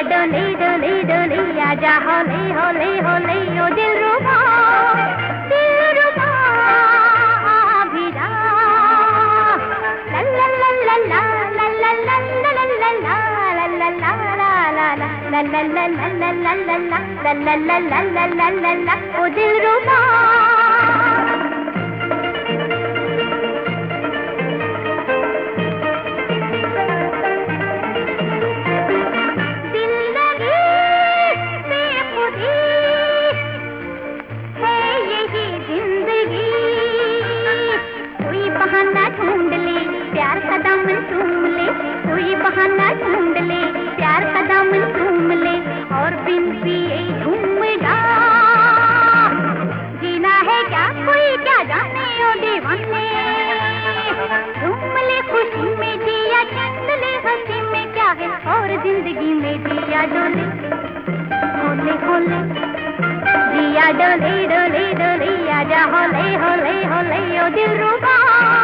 डोले डोले डोले आजा होले होले होले ओ दिलरुबा दिलरुबा भी जा ला ला ला ला ला ला ला ला ला ला ला ला ला ला ला ला ओ दिलरुबा ढूंढ ले प्यार का दामन चूम ले कोई बहाना ढूंढ ले प्यार का दामन चूम ले और बिन पिए झूम जा जीना है क्या कोई क्या जाने ओ दीवाने झूम ले खुशी में जिया चंद ले हंसी में क्या है और जिंदगी में जिया डोले होले होले जिया डोले डोले डोले आजा होले होले होले ओ दिलरुबा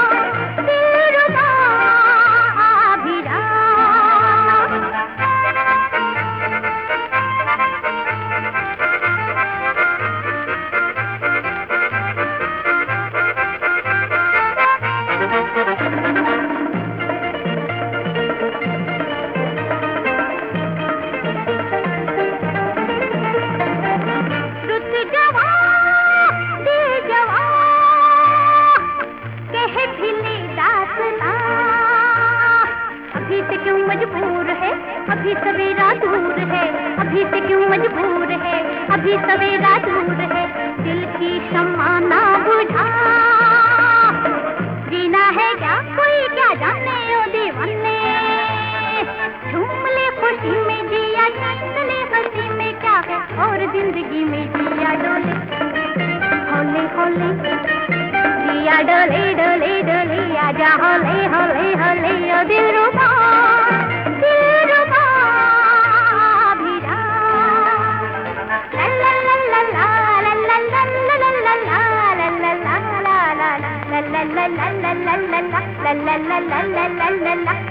मजबूर है अभी सवेरा दूर है अभी से क्यों मजबूर है अभी सवेरा दूर है दिल की शम्मा ना बुझा जीना है क्या कोई क्या जाने ओ दीवाने झूम ले खुशी में जिया चंद ले हंसी में क्या है और जिंदगी में जिया डोले होले होले जिया डोले डोले डोले आजा होले होले होले ओ दिलरुबा la la la la la la la la la la la la la la la